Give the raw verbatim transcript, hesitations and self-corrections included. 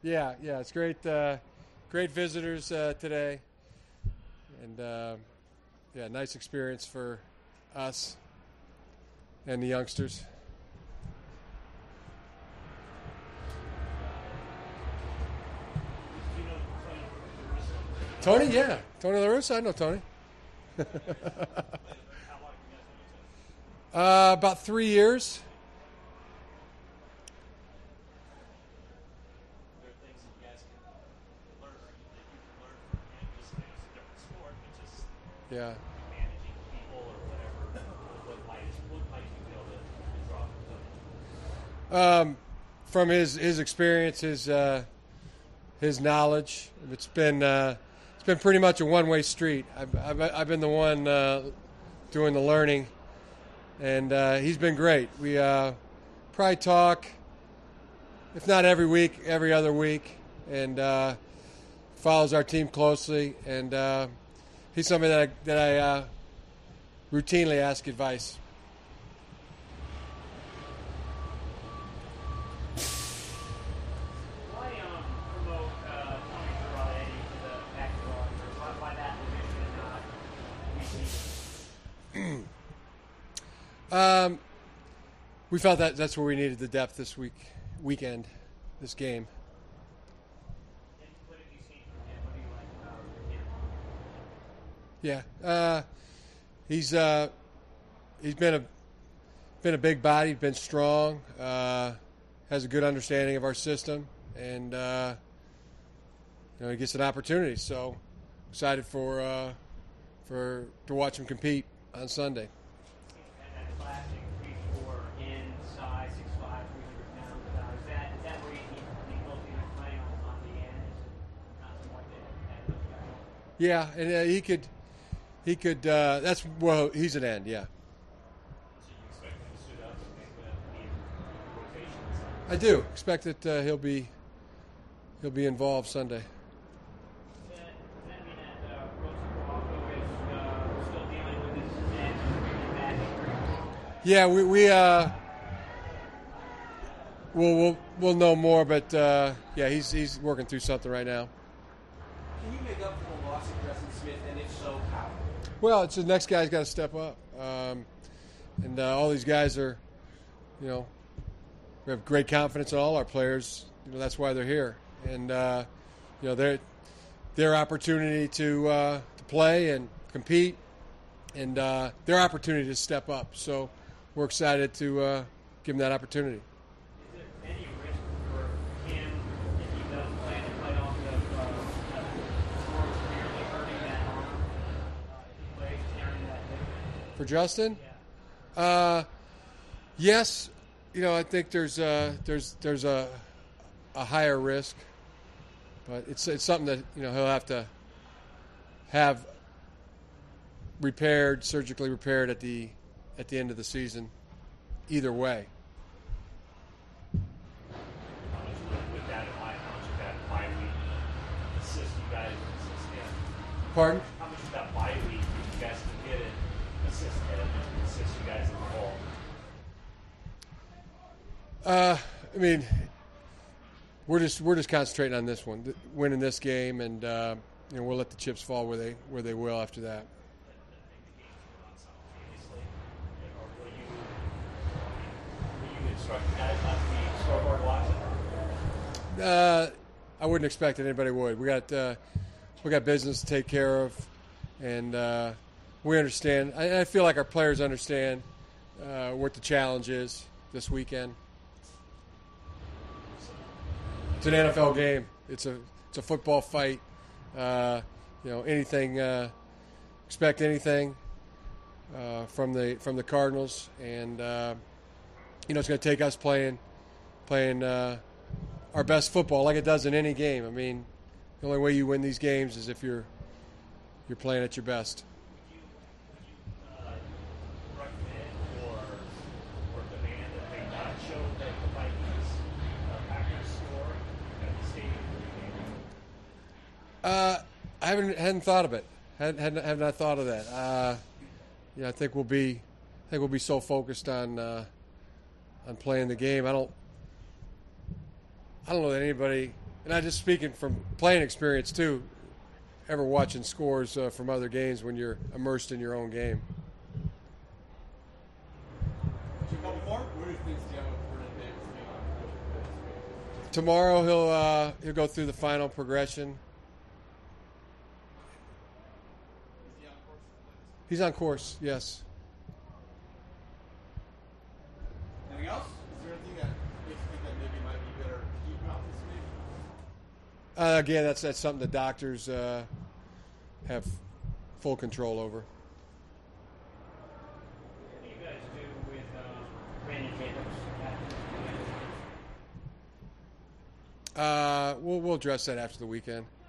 Yeah, yeah, it's great. Uh, great visitors uh, today, and uh, yeah, nice experience for us and the youngsters. Tony, yeah, Tony La Russa. I know Tony. uh, about three years. Yeah. Managing people or whatever, what might what might you be able to, to draw from Tony? Um, from his his experience, his uh, his knowledge, it's been uh, it's been pretty much a one way street. I've, I've I've been the one uh, doing the learning, and uh, he's been great. We uh, probably talk, if not every week, every other week, and uh, follows our team closely, and. Uh, He's somebody that I, that I uh, routinely ask advice. Why um, promote uh, Tony Girardi to the active roster? Why, why that position and not um, we felt that that's where we needed the depth this week, weekend, this game. Yeah, uh, he's uh, he's been a been a big body, been strong, uh, has a good understanding of our system, and uh, you know he gets an opportunity. So excited for uh, for to watch him compete on Sunday. And that classic three four in size, six five, three hundred pounds. Uh, is that is that where you need to be closely playing on, on the end? Not something like that. that Yeah, and uh, he could. He could. Uh, that's well. He's an end. Yeah. So you expect him to suit up and make the need rotation? I do expect that uh, he'll be he'll be involved Sunday. Does that, does that mean that uh, Rosa is uh, still dealing with his neck and back injury? Yeah, we we uh, we'll we'll we'll know more, but uh, yeah, he's he's working through something right now. Can you make up for the loss of Preston Smith, and if so, how? Well, it's the next guy's got to step up, um, and uh, all these guys are, you know, we have great confidence in all our players. You know, that's why they're here, and uh, you know, their their opportunity to uh, to play and compete, and uh, their opportunity to step up. So we're excited to uh, give them that opportunity. Is there any risk for him if he does plan to play off the uh, score severely hurting that arm? Uh, if he plays tearing that ligament? For Justin? Yeah. Uh, yes, you know I think there's uh, there's there's a a higher risk, but it's it's something that you know he'll have to have repaired, surgically repaired at the at the end of the season. Either way. How much would- with that in mind, how much of that bye week assist you guys assist him? Pardon? How much of that bye week if you guys can get it assist him and assist you guys in the whole? Uh, I mean, we're just we're just concentrating on this one, th- winning this game, and uh, you know we'll let the chips fall where they where they will after that. Or will you, will you instruct the guys not to be scoreboard watching? Uh, I wouldn't expect that anybody would. We got uh, we got business to take care of, and uh, we understand. I, I feel like our players understand uh, what the challenge is this weekend. It's an N F L game. It's a it's a football fight. Uh, you know anything. Uh, expect anything uh, from the from the Cardinals, and uh, you know it's going to take us playing playing uh, our best football like it does in any game. I mean, the only way you win these games is if you're you're playing at your best. Uh, recommend or or demand that they not show that the Vikings uh, Packers score at the stadium pregame? Uh, I haven't hadn't thought of it. Hadn't, hadn't have not thought of that. Uh, yeah, I think we'll be I think we'll be so focused on uh, on playing the game. I don't I don't know that anybody And I just speaking from playing experience too, ever watching scores uh, from other games when you're immersed in your own game. A couple more? Where do you think Seattle Vernon Davis Tomorrow he'll uh, he'll go through the final progression. Is he on course? He's on course, yes. Anything else? Is there anything that makes you think that maybe it might be better to keep him out this week? Uh, again, that's that's something the doctors uh, have full control over. What do you guys do with uh, Brandon Jacobs? Uh, we'll we'll address that after the weekend.